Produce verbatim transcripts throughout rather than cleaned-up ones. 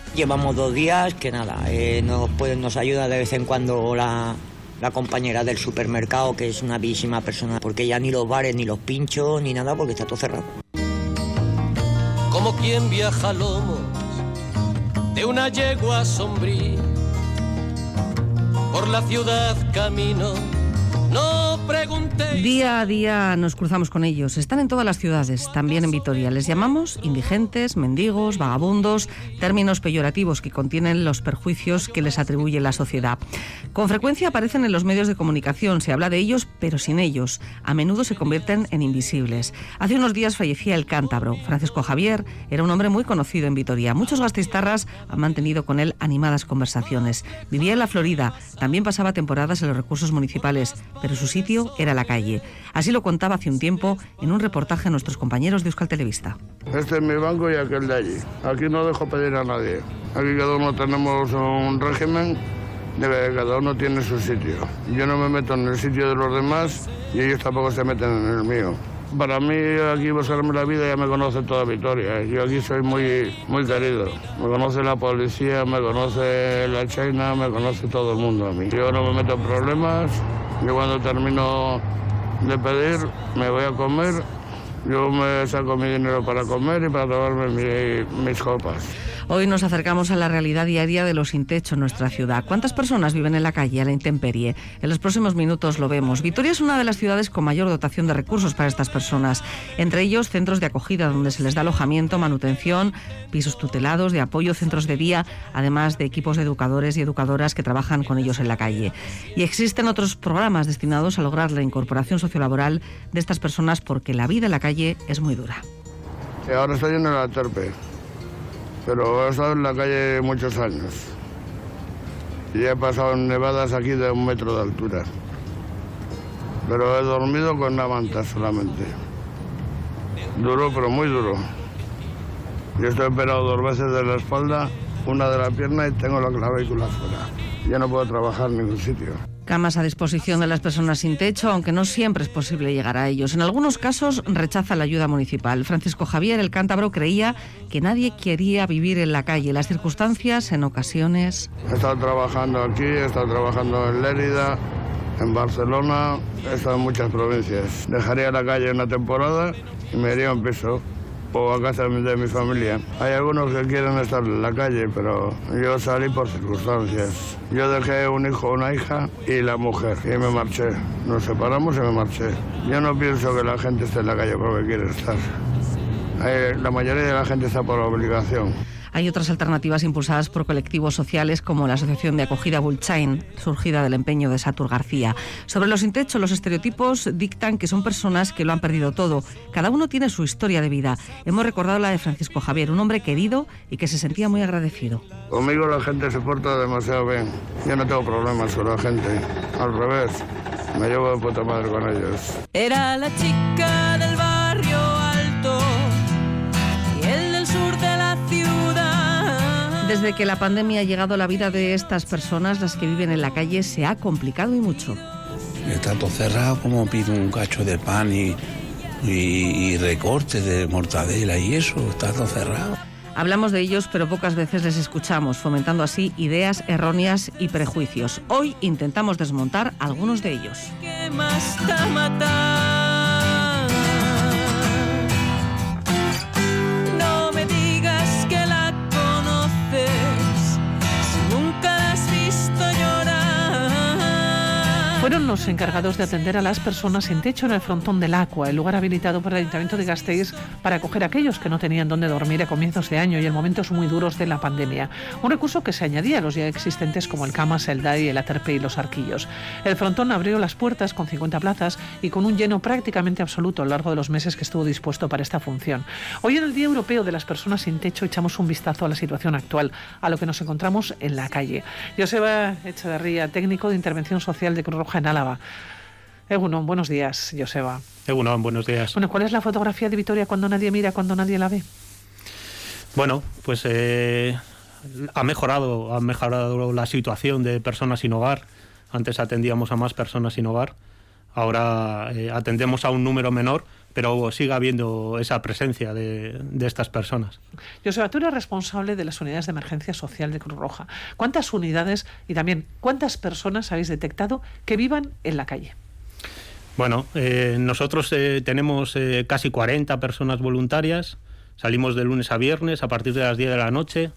Llevamos dos días que nada, eh, nos, puede, nos ayuda de vez en cuando la, la compañera del supermercado, que es una bellísima persona, porque ya ni los bares, ni los pinchos, ni nada, porque está todo cerrado. Como quien viaja a lomos de una yegua sombría, por la ciudad camino, no preguntéis. Día a día nos cruzamos con ellos. Están en todas las ciudades, también en Vitoria. Les llamamos indigentes, mendigos, vagabundos, términos peyorativos que contienen los perjuicios que les atribuye la sociedad. Con frecuencia aparecen en los medios de comunicación, se habla de ellos, pero sin ellos. A menudo se convierten en invisibles. Hace unos días fallecía el cántabro. Francisco Javier era un hombre muy conocido en Vitoria. Muchos gasteiztarras han mantenido con él animadas conversaciones. Vivía en la Florida, también pasaba temporadas en los recursos municipales, pero su sitio era la calle. Así lo contaba hace un tiempo en un reportaje a nuestros compañeros de Euskal Telebista. Este es mi banco y aquel de allí. Aquí no dejo pedir a nadie. Aquí cada uno tenemos un régimen de que cada uno tiene su sitio. Yo no me meto en el sitio de los demás y ellos tampoco se meten en el mío. Para mí, aquí buscarme la vida ya me conoce toda Vitoria. Yo aquí soy muy, muy querido. Me conoce la policía, me conoce la China, me conoce todo el mundo a mí. Yo no me meto en problemas. Yo cuando termino de pedir me voy a comer, yo me saco mi dinero para comer y para tomarme mi, mis copas. Hoy nos acercamos a la realidad diaria de los sin techo en nuestra ciudad. ¿Cuántas personas viven en la calle, a la intemperie? En los próximos minutos lo vemos. Vitoria es una de las ciudades con mayor dotación de recursos para estas personas. Entre ellos, centros de acogida donde se les da alojamiento, manutención, pisos tutelados, de apoyo, centros de día, además de equipos de educadores y educadoras que trabajan con ellos en la calle. Y existen otros programas destinados a lograr la incorporación sociolaboral de estas personas porque la vida en la calle es muy dura. Y ahora estoy en el Aterpe. Pero he estado en la calle muchos años y he pasado en nevadas aquí de un metro de altura. Pero he dormido con una manta solamente. Duro, pero muy duro. Yo estoy operado dos veces de la espalda, una de la pierna y tengo la clavícula fuera. Ya no puedo trabajar en ningún sitio. Camas a disposición de las personas sin techo, aunque no siempre es posible llegar a ellos. En algunos casos rechaza la ayuda municipal. Francisco Javier, el cántabro, creía que nadie quería vivir en la calle. Las circunstancias, en ocasiones... He estado trabajando aquí, he estado trabajando en Lérida, en Barcelona, he estado en muchas provincias. Dejaría la calle una temporada y me iría a un piso o a casa de mi familia. Hay algunos que quieren estar en la calle, pero yo salí por circunstancias. Yo dejé un hijo, una hija y la mujer, y me marché. Nos separamos y me marché. Yo no pienso que la gente esté en la calle porque quiere estar. La mayoría de la gente está por obligación. Hay otras alternativas impulsadas por colectivos sociales como la Asociación de Acogida Bulchain, surgida del empeño de Satur García. Sobre los sin techo, los estereotipos dictan que son personas que lo han perdido todo. Cada uno tiene su historia de vida. Hemos recordado la de Francisco Javier, un hombre querido y que se sentía muy agradecido. Conmigo la gente se porta demasiado bien. Yo no tengo problemas con la gente. Al revés, me llevo de puta madre con ellos. Era la chica del barrio alto y el del sur de la ciudad. Desde que la pandemia ha llegado a la vida de estas personas, las que viven en la calle, se ha complicado y mucho. Está todo cerrado, como pido un cacho de pan y, y, y recortes de mortadela y eso, está todo cerrado. Hablamos de ellos, pero pocas veces les escuchamos, fomentando así ideas erróneas y prejuicios. Hoy intentamos desmontar algunos de ellos. ¿Qué más da matar? No me digas que la conoces, si nunca la has visto llorar. Fueron los encargados de atender a las personas sin techo en el frontón del Aqua, el lugar habilitado por el Ayuntamiento de Gasteiz para acoger a aquellos que no tenían dónde dormir a comienzos de año y en momentos muy duros de la pandemia. Un recurso que se añadía a los ya existentes como el Camas, el D A I, el Aterpe y los Arquillos. El frontón abrió las puertas con cincuenta plazas y con un lleno prácticamente absoluto a lo largo de los meses que estuvo dispuesto para esta función. Hoy, en el Día Europeo de las Personas sin Techo, echamos un vistazo a la situación actual, a lo que nos encontramos en la calle. Joseba Echeverría, técnico de intervención social de Cruz Roja en Álava. Egunon, buenos días, Joseba. Egunon, buenos días. Bueno, ¿cuál es la fotografía de Vitoria cuando nadie mira, cuando nadie la ve? Bueno, pues eh, ha mejorado, ha mejorado la situación de personas sin hogar. Antes atendíamos a más personas sin hogar. Ahora eh, atendemos a un número menor, pero siga habiendo esa presencia de, de estas personas. Joseba, tú eres responsable de las unidades de emergencia social de Cruz Roja. ¿Cuántas unidades y también cuántas personas habéis detectado que vivan en la calle? Bueno, eh, nosotros eh, tenemos eh, casi cuarenta personas voluntarias, salimos de lunes a viernes a partir de las diez de la noche,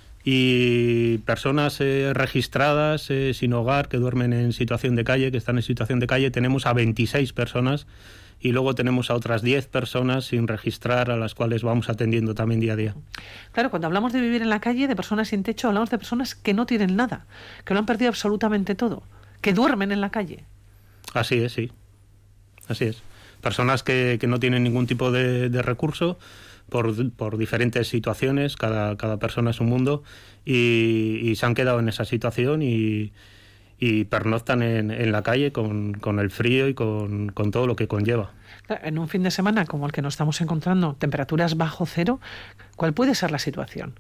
y personas eh, registradas eh, sin hogar que duermen en situación de calle, que están en situación de calle, tenemos a veintiséis personas, y luego tenemos a otras diez personas sin registrar, a las cuales vamos atendiendo también día a día. Claro, cuando hablamos de vivir en la calle, de personas sin techo, hablamos de personas que no tienen nada, que lo han perdido absolutamente todo, que duermen en la calle. Así es, sí. Así es. Personas que, que no tienen ningún tipo de, de recurso por, por diferentes situaciones, cada, cada persona es un mundo, y, y se han quedado en esa situación y, y pernoctan en, en la calle con, con el frío y con, con todo lo que conlleva. En un fin de semana como el que nos estamos encontrando, temperaturas bajo cero, ¿cuál puede ser la situación?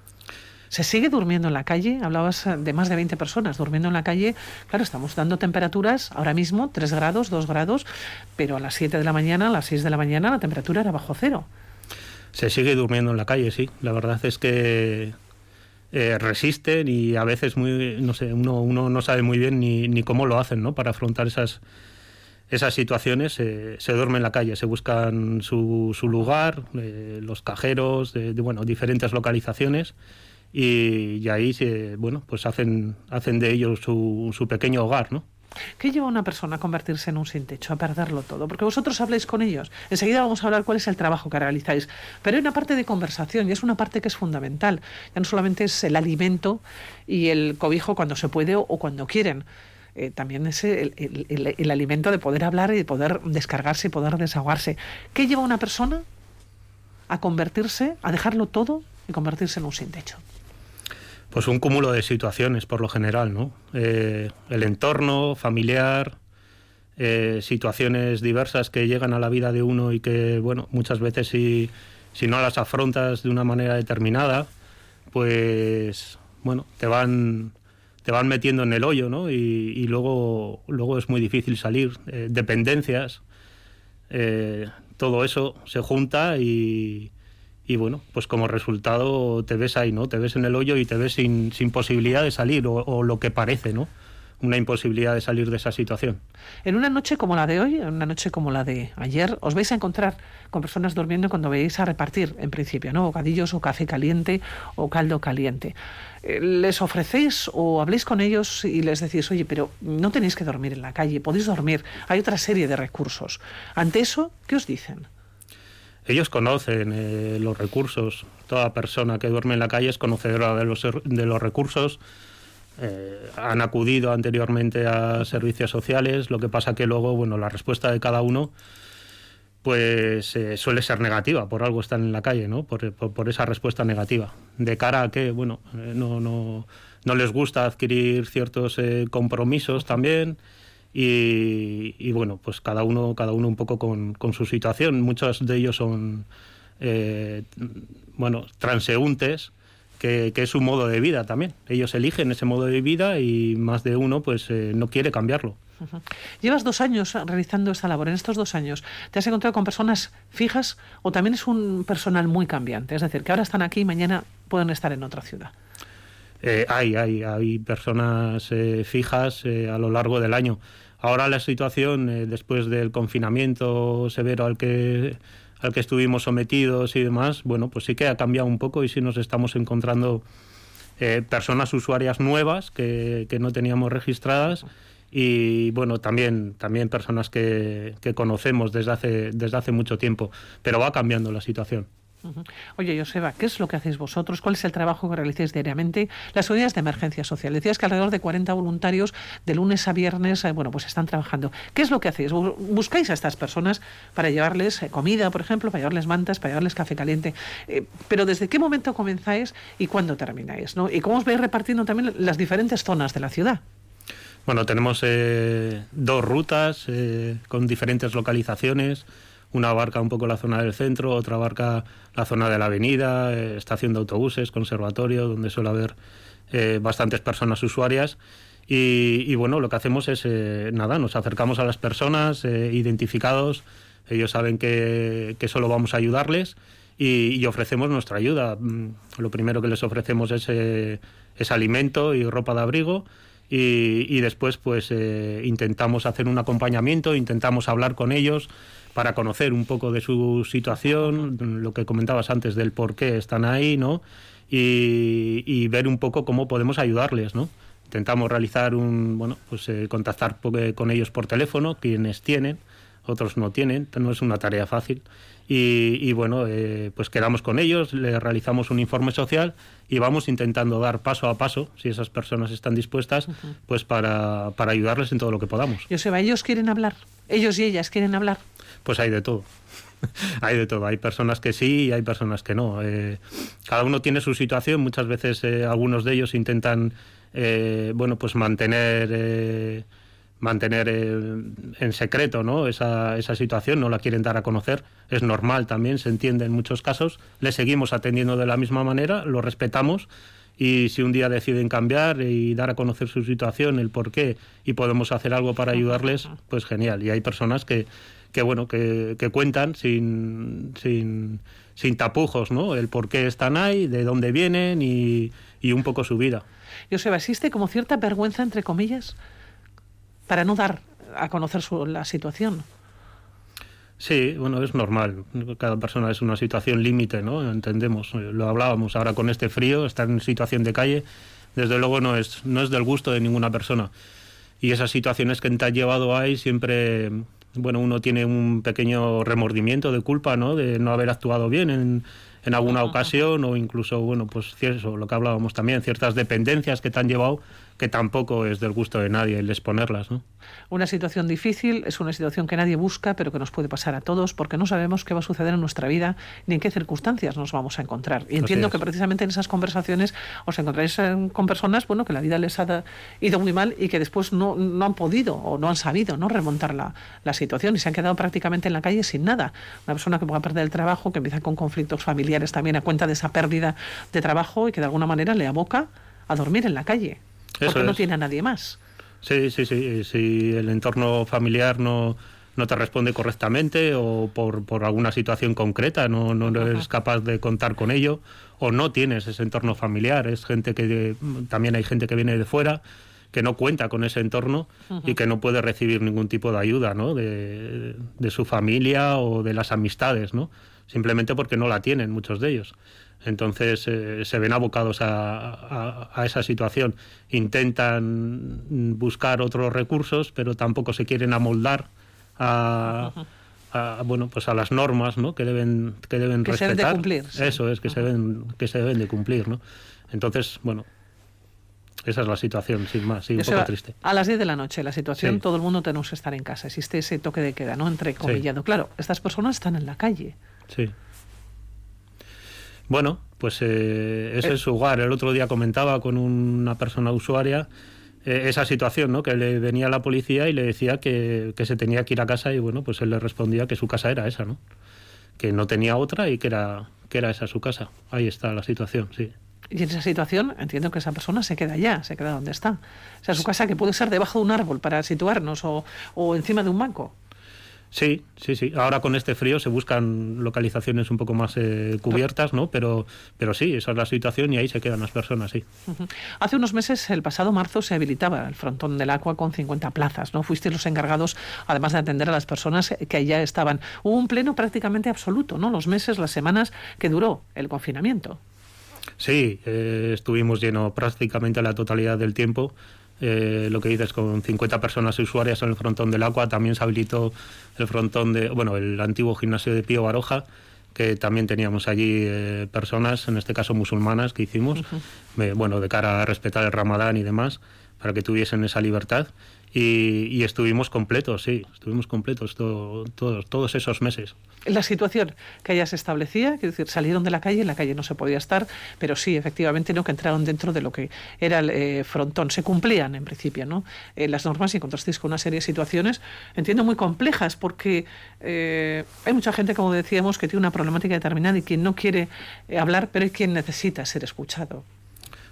¿Se sigue durmiendo en la calle? Hablabas de más de veinte personas durmiendo en la calle. Claro, estamos dando temperaturas ahora mismo, tres grados, dos grados, pero a las siete de la mañana, a las seis de la mañana, la temperatura era bajo cero. Se sigue durmiendo en la calle, sí. La verdad es que eh, resisten y a veces muy, no sé, uno, uno no sabe muy bien ni, ni cómo lo hacen, ¿no? Para afrontar esas, esas situaciones. Eh, se duerme en la calle, se buscan su, su lugar, eh, los cajeros, de, de, bueno, diferentes localizaciones. Y, y ahí se, bueno, pues hacen, hacen de ellos su, su pequeño hogar, ¿no? ¿Qué lleva a una persona a convertirse en un sin techo, a perderlo todo? Porque vosotros habláis con ellos. Enseguida vamos a hablar cuál es el trabajo que realizáis. Pero hay una parte de conversación y es una parte que es fundamental. Ya no solamente es el alimento y el cobijo cuando se puede o, o cuando quieren. Eh, también es el, el, el, el alimento de poder hablar y de poder descargarse y poder desahogarse. ¿Qué lleva a una persona a convertirse, a dejarlo todo y convertirse en un sin techo? Pues un cúmulo de situaciones, por lo general, ¿no? Eh, el entorno familiar, eh, situaciones diversas que llegan a la vida de uno y que, bueno, muchas veces si, si no las afrontas de una manera determinada, pues, bueno, te van, te van metiendo en el hoyo, ¿no? Y, y luego, luego es muy difícil salir. Eh, dependencias, eh, todo eso se junta y... Y bueno, pues como resultado te ves ahí, ¿no? Te ves en el hoyo y te ves sin, sin posibilidad de salir, o, o lo que parece, ¿no? Una imposibilidad de salir de esa situación. En una noche como la de hoy, en una noche como la de ayer, os vais a encontrar con personas durmiendo cuando veis a repartir, en principio, ¿no? Bocadillos o café caliente o caldo caliente. ¿Les ofrecéis o habléis con ellos y les decís, oye, pero no tenéis que dormir en la calle, podéis dormir, hay otra serie de recursos? Ante eso, ¿qué os dicen? Ellos conocen eh, los recursos. Toda persona que duerme en la calle es conocedora de los, de los recursos. Eh, han acudido anteriormente a servicios sociales. Lo que pasa que luego, bueno, la respuesta de cada uno pues eh, suele ser negativa. Por algo están en la calle, ¿no? Por, por, por esa respuesta negativa. De cara a que, bueno, eh, no, no, no les gusta adquirir ciertos eh, compromisos también. Y, y bueno, pues cada uno cada uno un poco con, con su situación. Muchos de ellos son eh, bueno, transeúntes, que, que es su modo de vida también. Ellos eligen ese modo de vida y más de uno pues eh, no quiere cambiarlo. Uh-huh. Llevas dos años realizando esta labor. En estos dos años, ¿te has encontrado con personas fijas o también es un personal muy cambiante? Es decir, que ahora están aquí y mañana pueden estar en otra ciudad. Eh, hay, hay, hay personas eh, fijas eh, a lo largo del año. Ahora la situación, eh, después del confinamiento severo al que, al que estuvimos sometidos y demás, bueno, pues sí que ha cambiado un poco y sí nos estamos encontrando eh, personas usuarias nuevas que, que no teníamos registradas y, bueno, también, también personas que, que conocemos desde hace, desde hace mucho tiempo, pero va cambiando la situación. Uh-huh. Oye, Joseba, ¿qué es lo que hacéis vosotros? ¿Cuál es el trabajo que realizáis diariamente? Las unidades de emergencia social. Decías que alrededor de cuarenta voluntarios de lunes a viernes, eh, bueno, pues están trabajando. ¿Qué es lo que hacéis? ¿Buscáis a estas personas para llevarles eh, comida, por ejemplo, para llevarles mantas, para llevarles café caliente? Eh, pero ¿desde qué momento comenzáis y cuándo termináis, ¿no? ¿Y cómo os vais repartiendo también las diferentes zonas de la ciudad? Bueno, tenemos eh, dos rutas eh, con diferentes localizaciones. Una abarca un poco la zona del centro, otra abarca la zona de la avenida, eh, estación de autobuses, conservatorio, donde suele haber eh, bastantes personas usuarias. Y, y bueno, lo que hacemos es, eh, nada, nos acercamos a las personas eh, identificados Ellos saben que, que solo vamos a ayudarles y, y ofrecemos nuestra ayuda. Lo primero que les ofrecemos es, eh, es alimento y ropa de abrigo. Y, y después pues eh, intentamos hacer un acompañamiento, intentamos hablar con ellos para conocer un poco de su situación, lo que comentabas antes del por qué están ahí, ¿no? Y, y ver un poco cómo podemos ayudarles, ¿no? Intentamos realizar un, bueno, pues eh, contactar con ellos por teléfono, quienes tienen, otros no tienen, no es una tarea fácil. Y, y bueno, eh, pues quedamos con ellos, les realizamos un informe social y vamos intentando dar paso a paso, si esas personas están dispuestas, uh-huh. pues para, para ayudarles en todo lo que podamos. Joseba, ¿ellos quieren hablar? ¿Ellos y ellas quieren hablar? Pues hay de todo. Hay de todo. Hay personas que sí y hay personas que no. Eh, cada uno tiene su situación. Muchas veces eh, algunos de ellos intentan, eh, bueno, pues mantener... Eh, mantener eh, en secreto, ¿no? esa, esa situación, no la quieren dar a conocer, es normal también, se entiende en muchos casos, les seguimos atendiendo de la misma manera, lo respetamos y si un día deciden cambiar y dar a conocer su situación, el por qué y podemos hacer algo para ayudarles, pues genial. Y hay personas que, que bueno, que, que cuentan sin, sin, sin tapujos, ¿no? El por qué están ahí, de dónde vienen y, y un poco su vida. Joseba, ¿existe como cierta vergüenza, entre comillas, para no dar a conocer su, la situación? Sí, bueno, es normal. Cada persona es una situación límite, ¿no? Entendemos. Lo hablábamos ahora con este frío, estar en situación de calle, desde luego no es, no es del gusto de ninguna persona. Y esas situaciones que te han llevado ahí siempre, bueno, uno tiene un pequeño remordimiento de culpa, ¿no? De no haber actuado bien en, en alguna ocasión o incluso, bueno, pues eso, lo que hablábamos también, ciertas dependencias que te han llevado que tampoco es del gusto de nadie el exponerlas, ¿no? Una situación difícil es una situación que nadie busca, pero que nos puede pasar a todos, porque no sabemos qué va a suceder en nuestra vida ni en qué circunstancias nos vamos a encontrar. Y entiendo que precisamente en esas conversaciones os encontráis con personas, bueno, que la vida les ha ido muy mal y que después no, no han podido o no han sabido, ¿no?, remontar la, la situación y se han quedado prácticamente en la calle sin nada. Una persona que pueda perder el trabajo, que empieza con conflictos familiares también a cuenta de esa pérdida de trabajo y que de alguna manera le aboca a dormir en la calle. Porque Eso no es. tiene a nadie más. Sí, sí, sí. Si el entorno familiar no, no te responde correctamente o por, por alguna situación concreta no, no eres uh-huh. capaz de contar con ello o no tienes ese entorno familiar, es gente que también hay gente que viene de fuera que no cuenta con ese entorno uh-huh. y que no puede recibir ningún tipo de ayuda, ¿no?, de, de su familia o de las amistades, ¿no?, simplemente porque no la tienen muchos de ellos. Entonces eh, se ven abocados a, a, a esa situación. Intentan buscar otros recursos, pero tampoco se quieren amoldar a, a bueno, pues a las normas, ¿no?, que deben que deben que respetar. Se deben de cumplir. Sí. Eso es, que uh-huh. se deben que se deben de cumplir, ¿no? Entonces, bueno, esa es la situación, sin más, sí, un poco triste. A las diez de la noche, la situación, sí. todo el mundo tenemos que estar en casa. Existe ese toque de queda, ¿no?, entrecomillado. Sí. Claro, estas personas están en la calle. Sí. Bueno, pues eh, ese eh. es su hogar. El otro día comentaba con una persona usuaria eh, esa situación, ¿no?, que le venía la policía y le decía que, que se tenía que ir a casa y bueno, pues él le respondía que su casa era esa, ¿no?, que no tenía otra y que era, que era esa su casa. Ahí está la situación, sí. Y en esa situación entiendo que esa persona se queda allá, se queda donde está. O sea, su casa que puede ser debajo de un árbol para situarnos o, o encima de un banco. Sí, sí, sí. Ahora con este frío se buscan localizaciones un poco más eh, cubiertas, ¿no? Pero, pero sí, esa es la situación y ahí se quedan las personas, sí. Uh-huh. Hace unos meses, el pasado marzo, se habilitaba el frontón del Aqua con cincuenta plazas, ¿no? Fuisteis los encargados, además de atender a las personas que allá estaban. Hubo un pleno prácticamente absoluto, ¿no?, los meses, las semanas que duró el confinamiento. Sí, eh, estuvimos llenos prácticamente la totalidad del tiempo. Eh, lo que dices, con cincuenta personas usuarias en el frontón del Aqua. También se habilitó el frontón de, bueno, el antiguo gimnasio de Pío Baroja, que también teníamos allí eh, personas, en este caso musulmanas, que hicimos, uh-huh. eh, bueno, de cara a respetar el Ramadán y demás, para que tuviesen esa libertad. Y, y estuvimos completos, sí, estuvimos completos todo, todos, todos esos meses. La situación que allá se establecía, quiero decir, salieron de la calle, en la calle no se podía estar, pero sí, efectivamente, no, que entraron dentro de lo que era el eh, frontón. Se cumplían, en principio, ¿no?, eh, las normas y encontrasteis con una serie de situaciones, entiendo, muy complejas, porque eh, hay mucha gente, como decíamos, que tiene una problemática determinada y quien no quiere eh, hablar, pero hay quien necesita ser escuchado.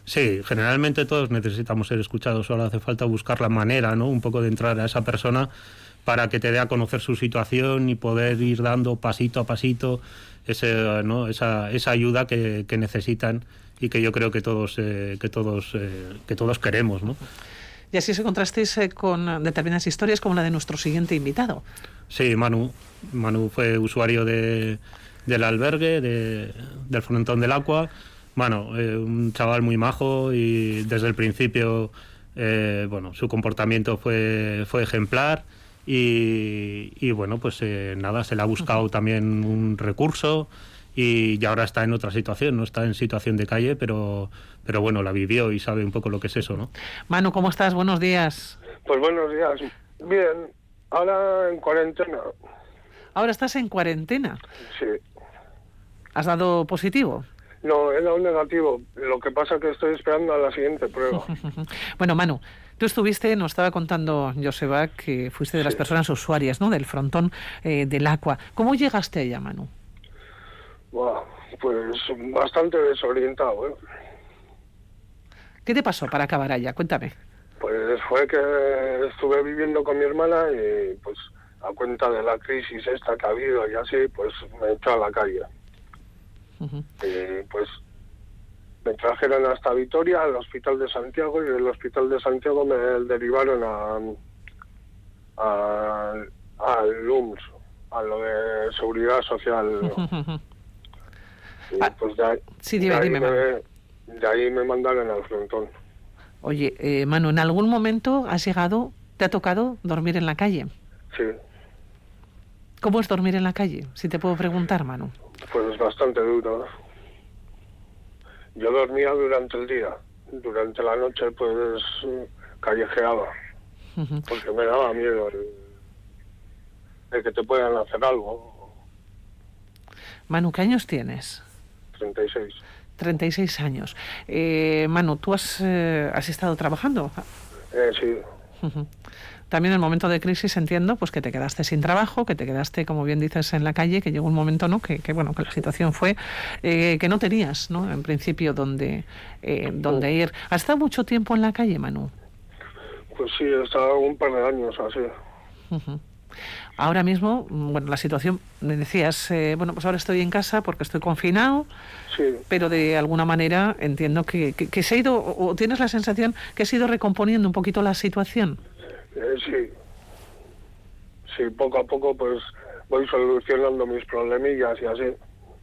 Sí, generalmente todos necesitamos ser escuchados, solo hace falta buscar la manera, ¿no? Un poco de entrar a esa persona para que te dé a conocer su situación y poder ir dando pasito a pasito ese, ¿no? esa, esa ayuda que, que necesitan y que yo creo que todos eh, que todos eh, que todos queremos, ¿no? Y así se contrastéis eh, con determinadas historias como la de nuestro siguiente invitado. Sí, Manu. Manu fue usuario de, del albergue, de, del Frontón del Aqua. Bueno, eh, un chaval muy majo y desde el principio, eh, bueno, su comportamiento fue, fue ejemplar y, y bueno, pues eh, nada, se le ha buscado uh-huh. también un recurso y, y ahora está en otra situación, no está en situación de calle, pero, pero bueno, la vivió y sabe un poco lo que es eso, ¿no? Manu, ¿cómo estás? Buenos días. Pues buenos días. Bien, ahora en cuarentena. ¿Ahora estás en cuarentena? Sí. ¿Has dado positivo? No, he dado negativo. Lo que pasa es que estoy esperando a la siguiente prueba. Bueno, Manu, tú estuviste, nos estaba contando Joseba, que fuiste de las sí. personas usuarias, ¿no? Del Frontón eh, del Aqua. ¿Cómo llegaste allá, Manu? Buah, pues bastante desorientado, ¿eh? ¿Qué te pasó para acabar allá? Cuéntame. Pues fue que estuve viviendo con mi hermana y pues a cuenta de la crisis esta que ha habido y así, pues me echó a la calle. Uh-huh. Y pues me trajeron hasta Vitoria, al Hospital de Santiago, y del Hospital de Santiago me derivaron a a al L U M S, a lo de Seguridad Social. Uh-huh. Y pues de ahí, sí, dime, de, ahí dime, me, de ahí me mandaron al Frontón. Oye, eh, Manu, ¿en algún momento has llegado, te ha tocado dormir en la calle? Sí. ¿Cómo es dormir en la calle? Si te puedo preguntar, Manu. Pues bastante duro. Yo dormía durante el día. Durante la noche, pues, callejeaba. Uh-huh. Porque me daba miedo el, el que te puedan hacer algo. Manu, ¿qué años tienes? treinta y seis. treinta y seis años. Eh, Manu, ¿tú has, eh, has estado trabajando? Eh, sí. Uh-huh. También en el momento de crisis entiendo pues que te quedaste sin trabajo, que te quedaste, como bien dices, en la calle, que llegó un momento, ¿no? Que, que bueno, que la situación fue eh, que no tenías, ¿no? En principio donde eh, donde ir. ¿Has estado mucho tiempo en la calle, Manu? Pues sí, he estado un par de años así. Uh-huh. Ahora mismo, bueno, la situación, me decías, eh, bueno, pues ahora estoy en casa porque estoy confinado, sí. Pero de alguna manera entiendo que, que, que se ha ido, o tienes la sensación que se ha ido recomponiendo un poquito la situación. Eh, sí, sí, poco a poco pues voy solucionando mis problemillas y así.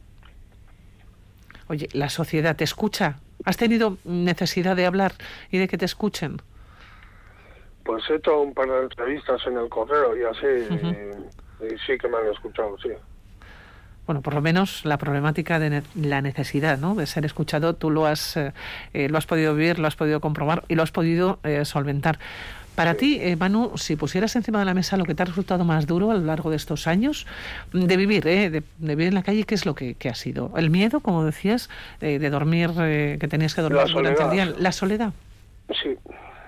Oye, ¿la sociedad te escucha? ¿Has tenido necesidad de hablar y de que te escuchen? Pues he hecho un par de entrevistas en el correo y así, uh-huh. y, y sí que me han escuchado, sí. Bueno, por lo menos la problemática de ne- la necesidad, ¿no?, de ser escuchado, tú lo has eh, lo has podido vivir, lo has podido comprobar y lo has podido eh, solventar. Para sí. ti, eh, Manu, si pusieras encima de la mesa lo que te ha resultado más duro a lo largo de estos años de vivir, eh, de, de vivir en la calle, ¿qué es lo que, que ha sido? ¿El miedo, como decías, eh, de dormir, eh, que tenías que dormir la durante soledad. el día? ¿La soledad? Sí.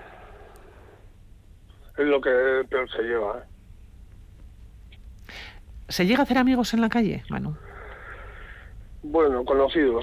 Es lo que peor se lleva, ¿eh? ¿Se llega a hacer amigos en la calle, Manu? Bueno, conocidos.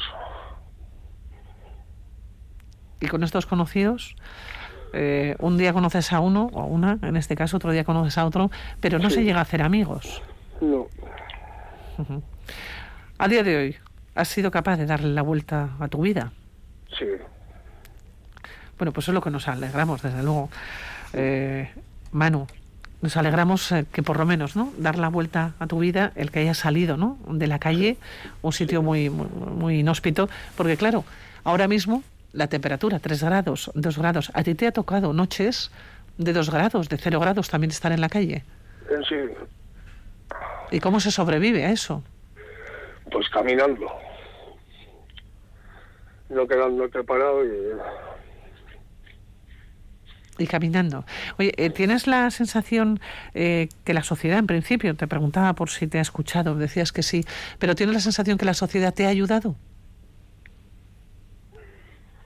¿Y con estos conocidos? Eh, un día conoces a uno o a una, en este caso, otro día conoces a otro, pero no sí. se llega a hacer amigos. No. Uh-huh. A día de hoy, ¿has sido capaz de darle la vuelta a tu vida? Sí. Bueno, pues eso es lo que nos alegramos, desde luego. Eh, Manu, nos alegramos eh, que por lo menos, ¿no?, dar la vuelta a tu vida, el que hayas salido, ¿no?, de la calle, un sitio muy, muy, muy inhóspito, porque claro, ahora mismo la temperatura, tres grados, dos grados, a ti te ha tocado noches de dos grados, de cero grados también estar en la calle. Sí. ¿Y cómo se sobrevive a eso? Pues caminando. No quedándote parado y... Y caminando. Oye, eh, ¿tienes la sensación eh, que la sociedad, en principio, te preguntaba por si te ha escuchado, decías que sí, pero ¿tienes la sensación que la sociedad te ha ayudado?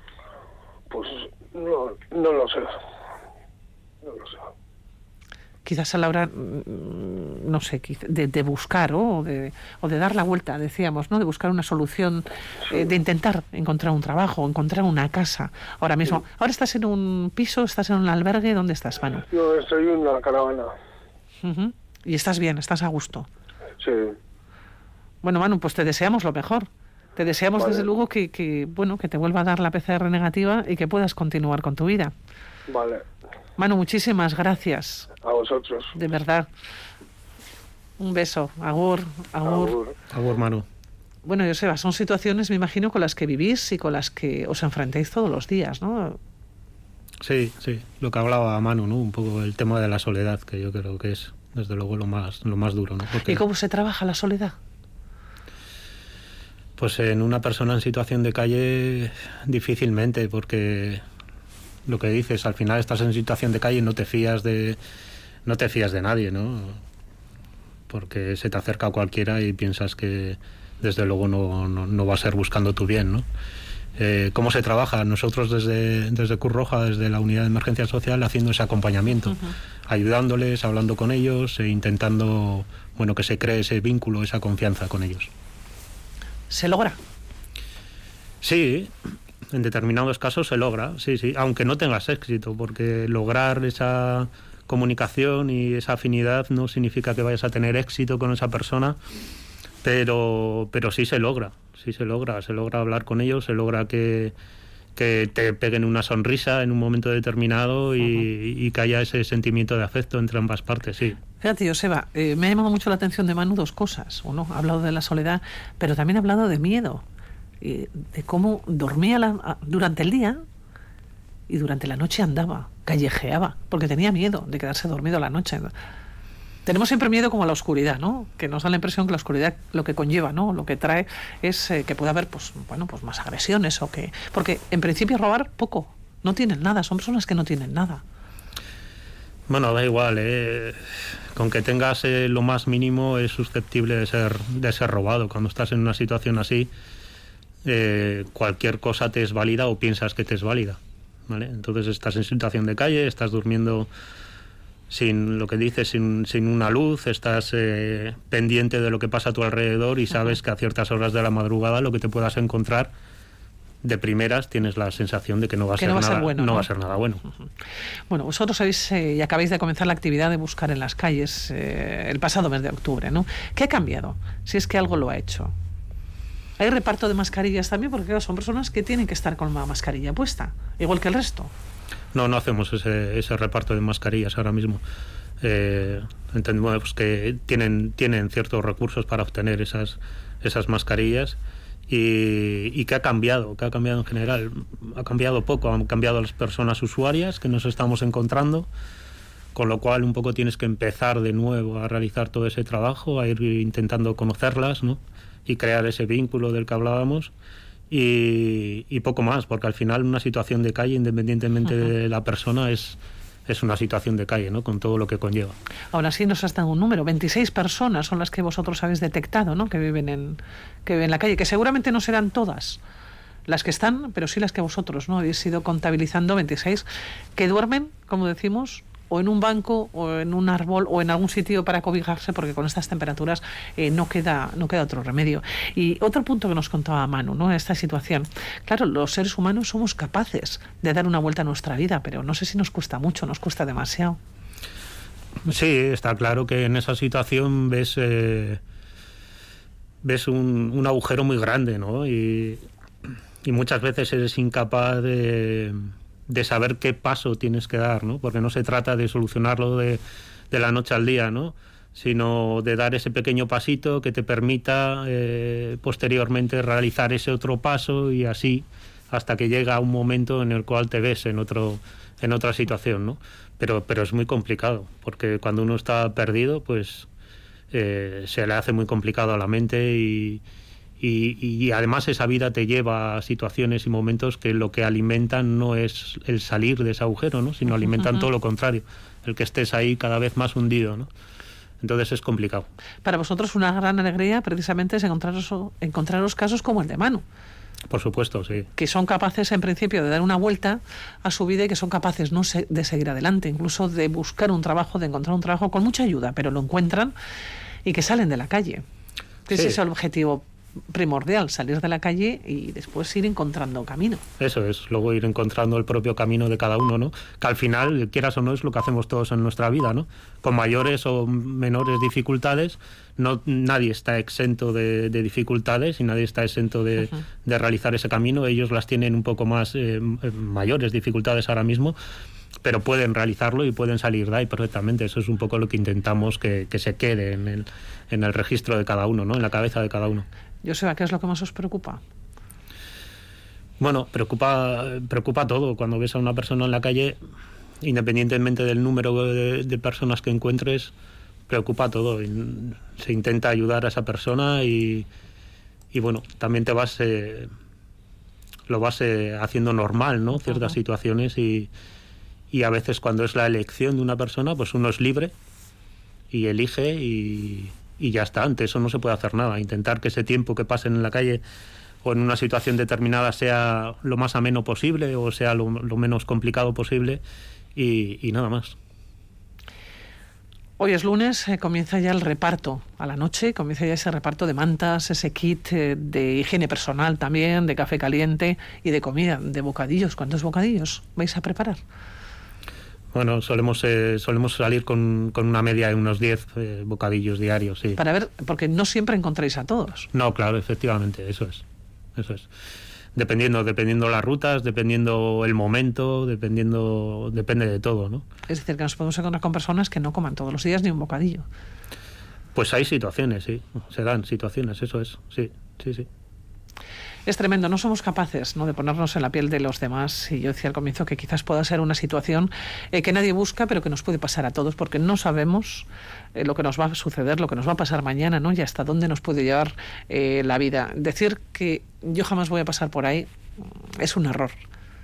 Pues no, no lo sé. No lo sé. quizás a la hora, no sé, de, de buscar, ¿no? o, de, o de dar la vuelta, decíamos, ¿no? De buscar una solución, sí. eh, de intentar encontrar un trabajo, encontrar una casa. Ahora mismo, sí. Ahora estás en un piso, estás en un albergue, ¿dónde estás, Manu? Yo estoy en una caravana. Uh-huh. Y estás bien, estás a gusto. Sí. Bueno, Manu, pues te deseamos lo mejor. Te deseamos, vale. Desde luego, que, que, bueno, que te vuelva a dar la P C R negativa y que puedas continuar con tu vida. Vale. Manu, muchísimas gracias. A vosotros. De verdad. Un beso. Agur, agur. Agur, agur Manu. Bueno, Joseba, son situaciones, me imagino, con las que vivís y con las que os enfrentáis todos los días, ¿no? Sí, sí. Lo que hablaba Manu, ¿no? Un poco el tema de la soledad, que yo creo que es, desde luego, lo más, lo más duro, ¿no? Porque... ¿Y cómo se trabaja la soledad? Pues en una persona en situación de calle, difícilmente, porque... lo que dices, al final estás en situación de calle y no te fías de no te fías de nadie, ¿no? Porque se te acerca cualquiera y piensas que desde luego no, no, no va a ser buscando tu bien, ¿no? Eh, ¿Cómo se trabaja? Nosotros desde, desde Cruz Roja, desde la Unidad de Emergencia Social, haciendo ese acompañamiento, uh-huh. ayudándoles, hablando con ellos e intentando, bueno, que se cree ese vínculo, esa confianza con ellos. ¿Se logra? Sí. En determinados casos se logra, sí, sí, aunque no tengas éxito, porque lograr esa comunicación y esa afinidad no significa que vayas a tener éxito con esa persona, pero, pero sí se logra, sí se logra, se logra hablar con ellos, se logra que, que te peguen una sonrisa en un momento determinado y, uh-huh. y que haya ese sentimiento de afecto entre ambas partes, sí. Fíjate, Joseba, eh, me ha llamado mucho la atención de Manu dos cosas. Uno, ha hablado de la soledad, pero también ha hablado de miedo. De cómo dormía la, durante el día y durante la noche andaba, callejeaba, porque tenía miedo de quedarse dormido la noche. Tenemos siempre miedo como a la oscuridad, ¿no? Que nos da la impresión que la oscuridad lo que conlleva, ¿no? Lo que trae es eh, que puede haber, pues, bueno, pues más agresiones o que... Porque en principio robar poco, no tienen nada, son personas que no tienen nada. Bueno, da igual, ¿eh? Con que tengas eh, lo más mínimo es susceptible de ser, de ser robado. Cuando estás en una situación así... Eh, cualquier cosa te es válida o piensas que te es válida, ¿vale? Entonces estás en situación de calle, estás durmiendo sin lo que dices, sin, sin una luz, estás eh, pendiente de lo que pasa a tu alrededor y sabes uh-huh. que a ciertas horas de la madrugada lo que te puedas encontrar de primeras tienes la sensación de que no va a, ser, no va nada, a ser bueno, no ¿no? va a ser nada bueno. Uh-huh. Bueno, vosotros habéis eh, y acabáis de comenzar la actividad de buscar en las calles eh, el pasado mes de octubre, ¿no? ¿Qué ha cambiado? Si es que algo lo ha hecho. Hay reparto de mascarillas también, porque claro, son personas que tienen que estar con la mascarilla puesta, igual que el resto. No, no hacemos ese, ese reparto de mascarillas ahora mismo. Eh, entendemos que tienen, tienen ciertos recursos para obtener esas, esas mascarillas y, y que ha cambiado, que ha cambiado en general. Ha cambiado poco, han cambiado las personas usuarias que nos estamos encontrando, con lo cual un poco tienes que empezar de nuevo a realizar todo ese trabajo, a ir intentando conocerlas, ¿no? Y crear ese vínculo del que hablábamos y, y poco más, porque al final una situación de calle, independientemente uh-huh. de la persona, es, es una situación de calle, ¿no? Con todo lo que conlleva. Ahora sí nos has dado un número, veintiséis personas son las que vosotros habéis detectado, ¿no? Que viven en, que viven en la calle, que seguramente no serán todas las que están, pero sí las que vosotros, ¿no? Habéis ido contabilizando, veintiséis, que duermen, como decimos, o en un banco, o en un árbol, o en algún sitio para cobijarse, porque con estas temperaturas eh, no queda no queda otro remedio. Y otro punto que nos contaba Manu, ¿no? En esta situación, claro, los seres humanos somos capaces de dar una vuelta a nuestra vida, pero no sé si nos cuesta mucho, nos cuesta demasiado. Sí, está claro que en esa situación ves eh, ves un, un agujero muy grande, ¿no? Y, y muchas veces eres incapaz de... de saber qué paso tienes que dar, ¿no? Porque no se trata de solucionarlo de, de la noche al día, ¿no? Sino de dar ese pequeño pasito que te permita eh, posteriormente realizar ese otro paso y así hasta que llega un momento en el cual te ves en otro en otra situación, ¿no? Pero, pero es muy complicado, porque cuando uno está perdido, pues eh, se le hace muy complicado a la mente y Y, y además esa vida te lleva a situaciones y momentos que lo que alimentan no es el salir de ese agujero, ¿no? Sino alimentan uh-huh. todo lo contrario, el que estés ahí cada vez más hundido, ¿no? Entonces es complicado. Para vosotros una gran alegría precisamente es encontraros, encontraros casos como el de Manu, Por supuesto, sí. Que son capaces, en principio, de dar una vuelta a su vida y que son capaces no se, de seguir adelante, incluso de buscar un trabajo, de encontrar un trabajo con mucha ayuda, pero lo encuentran y que salen de la calle. Que sí. Ese es el objetivo primordial, salir de la calle y después ir encontrando camino. Eso es, luego ir encontrando el propio camino de cada uno, ¿no? Que al final, quieras o no, es lo que hacemos todos en nuestra vida, ¿no? Con mayores o menores dificultades, no nadie está exento de, de dificultades y nadie está exento de, uh-huh. de realizar ese camino. Ellos las tienen un poco más eh, mayores dificultades ahora mismo, pero pueden realizarlo y pueden salir de ahí perfectamente. Eso es un poco lo que intentamos que, que se quede en el, en el registro de cada uno, ¿no? En la cabeza de cada uno. Joseba, ¿qué es lo que más os preocupa? Bueno, preocupa, preocupa todo. Cuando ves a una persona en la calle, independientemente del número de, de personas que encuentres, preocupa todo. Y se intenta ayudar a esa persona y, y bueno, también te vas, eh, lo vas eh, haciendo normal, ¿no? Ciertas uh-huh. situaciones y, y a veces cuando es la elección de una persona, pues uno es libre y elige y... y ya está, ante eso no se puede hacer nada. Intentar que ese tiempo que pasen en la calle o en una situación determinada sea lo más ameno posible o sea lo, lo menos complicado posible y, y nada más. Hoy es lunes, eh, comienza ya el reparto a la noche, comienza ya ese reparto de mantas, ese kit eh, de higiene personal también, de café caliente y de comida, de bocadillos. ¿Cuántos bocadillos vais a preparar? Bueno, solemos eh, solemos salir con, con una media de unos diez eh, bocadillos diarios, sí. Para ver, porque no siempre encontráis a todos. No, claro, efectivamente, eso es. Eso es. Dependiendo, dependiendo las rutas, dependiendo el momento, dependiendo, depende de todo, ¿no? Es decir, que nos podemos encontrar con personas que no coman todos los días ni un bocadillo. Pues hay situaciones, sí. Se dan situaciones, eso es. Sí, sí, sí. Es tremendo, no somos capaces, ¿no?, de ponernos en la piel de los demás. Y yo decía al comienzo que quizás pueda ser una situación eh, que nadie busca, pero que nos puede pasar a todos, porque no sabemos eh, lo que nos va a suceder, lo que nos va a pasar mañana, ¿no?, y hasta dónde nos puede llevar eh, la vida. Decir que yo jamás voy a pasar por ahí es un error.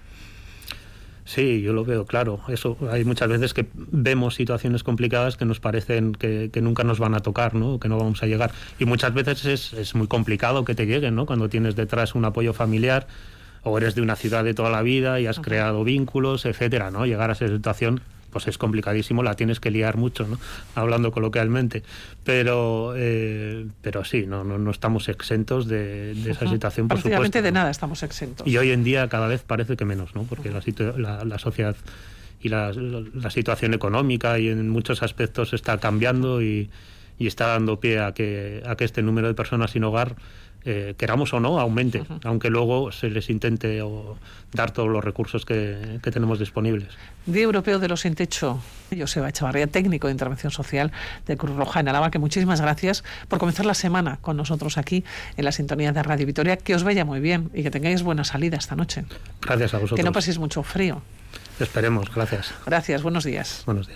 Sí, yo lo veo, claro. Eso, hay muchas veces que vemos situaciones complicadas que nos parecen que, que nunca nos van a tocar, ¿no?, que no vamos a llegar. Y muchas veces es, es muy complicado que te lleguen, ¿no?, cuando tienes detrás un apoyo familiar o eres de una ciudad de toda la vida y has uh-huh. creado vínculos, etcétera, ¿no? Llegar a esa situación pues es complicadísimo, la tienes que liar mucho, ¿no?, hablando coloquialmente. Pero eh, pero sí, no, no, no estamos exentos de, de esa uh-huh. situación, por supuesto. Prácticamente de nada estamos exentos. Y hoy en día cada vez parece que menos, ¿no?, porque uh-huh. la, situ- la, la sociedad y la, la situación económica y en muchos aspectos está cambiando y, y está dando pie a que, a que este número de personas sin hogar, Eh, queramos o no, aumente, uh-huh. aunque luego se les intente o, dar todos los recursos que, que tenemos disponibles. Día Europeo de los Sin Techo. Joseba Echavarría, técnico de intervención social de Cruz Roja en Álava, que muchísimas gracias por comenzar la semana con nosotros aquí en la sintonía de Radio Vitoria. Que os vaya muy bien y que tengáis buena salida esta noche. Gracias a vosotros. Que no paséis mucho frío. Esperemos, gracias. Gracias, buenos días. Buenos días.